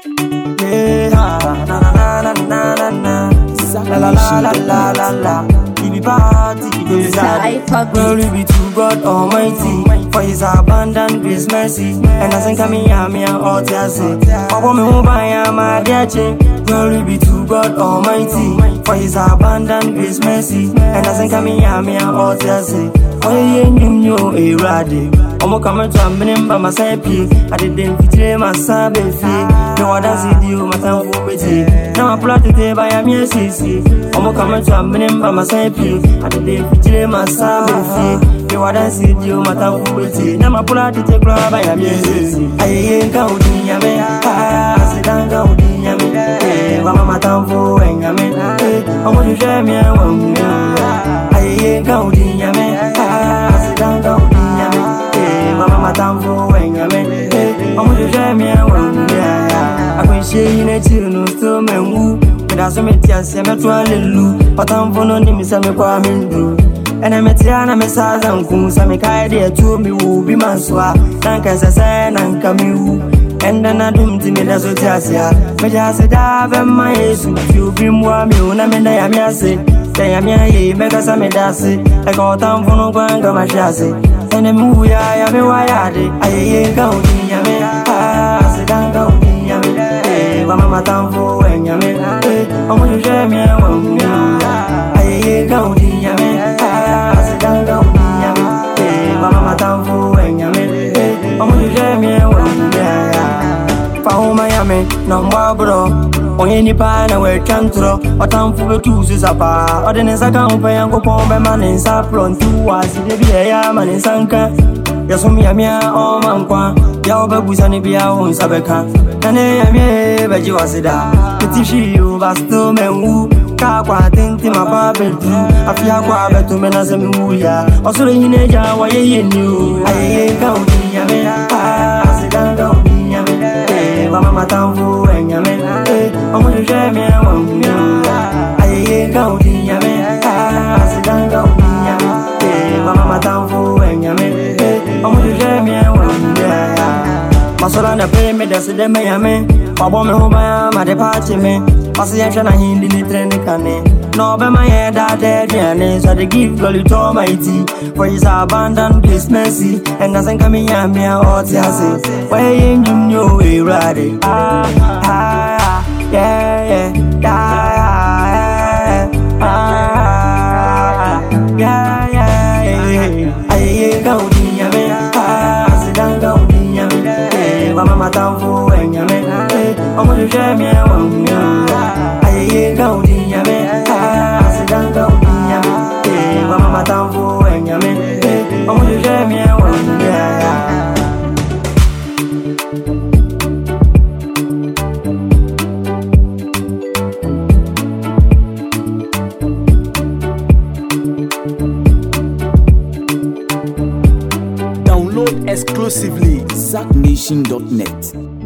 Yeah, na na na na na na. La la la la la la la. He be party, glory be to God Almighty, for His abundant grace, mercy, and as I come here, me and all say, Papa me who buy am a dear chain. Glory be to God Almighty, for His abundant grace, mercy, and as I come here, me and all say, oh yeah, you erade. Omo come to am by my side, I didn't fit my sabe fee. No one does it, you my time for me. Now I plot it by a mere CC. Omo come to am by my side, I didn't fit my sabe fee. No one does it, you my time for me. Now I plot it by a mere CC. I ain't counting yame, I sit down counting yame. Mama time for yame, omo you share me a woman. I ain't counting yame, I sit down counting yame. Mama tamfo wenyame omo jeje me anwu ya akwenhye na chiru no so menwu da so metia se meto alelu patamfo no ni misa me kwa mendu ena metia na mesaza nku sa me kai de atu mi wu bi mansoa nanka sese nanka mi wu enda na dum ti me da so tiasia me ja se da be ma yesu fi obi mwa mi una me da ya mi ase da ya mi aye me ka sa me da se e ka tamfo no kwanga ma shase ene mu ya me wa ya de aye ga odi ya me se dan ga odi ya me mama tamfo enya me omo je me wa mu aye ga odi ya me se dan ga odi ya me mama tamfo enya me omo je me wa mu fa homa ya me no mwa bro onye nipa na we twantro otamfo betu susapa odene saka umpa yango pombe mane sa prontu wasi de bia ya mane sanka yasumi ya mia o mankwa ya obagusa ne bia o nsabeka nane ya mie beji wasida petishi o basto menwu ka kwa tenti mapa betu afia kwa betu mena se menwu ya osore hineja wa ye ni o aye ka odi ya me asida ka odi ya me mama tamfo enya me omo je me wa mu aye ga odi ya me asida ga odi ya me mama tamfo enya me omo je me wa mu masora na pe me dase de me ya me babo me ho ba ma de party me pase ya hwa na hindi ni trend kane no be my head that dead so they give glory to Almighty for His abundant grace, mercy, and as I come here, me all say, why you know we ready? Yeah. I go in ya me, sit down go in ya me, mama tamfo en ya me, omo je me I go in ya me, sit down go in ya me, mama tamfo en ya me, omo je me Download exclusively ZackNation.net.